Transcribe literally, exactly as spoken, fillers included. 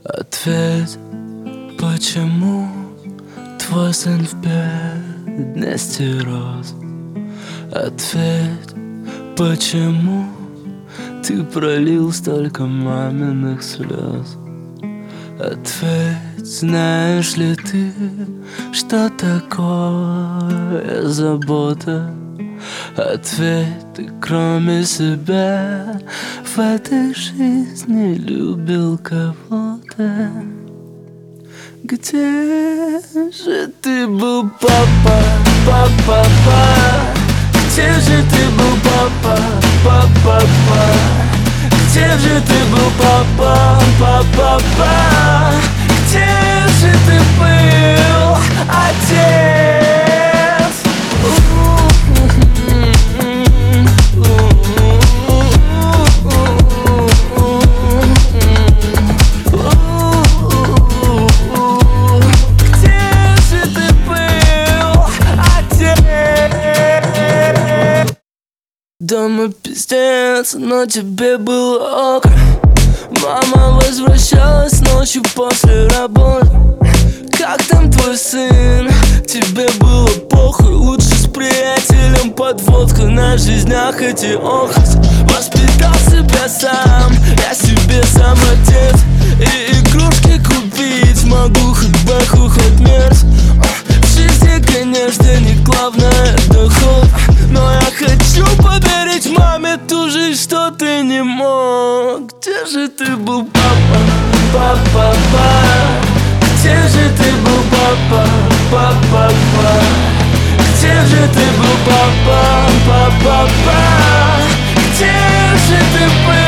Ответь, почему твой сын в бедности рос? Ответь, почему ты пролил столько маминых слез? Ответь, знаешь ли ты, что такое забота? Ответь, ты кроме себя в этой жизни любил кого-то? Где же ты был, папа, папа, папа? Где же ты был, папа, папа, папа? Где же ты был, папа, папа, папа? Где же ты был, отец? Дома пиздец, но тебе было ок. Мама возвращалась ночью после работы. Как там твой сын? Тебе было похуй. Лучше с приятелем под водку. На жизнях эти охоть. Воспитал себя сам, я себе сам отец. И игрушки купить могу, хоть бэху, хоть мерз. В жизни, конечно, не главное доход, но я хочу подарить маме ту жизнь, что ты не мог. Где же ты был, папа, папа, папа? Где же ты был, папа, папа, папа? Где же ты был, папа, папа, папа? Где же ты был?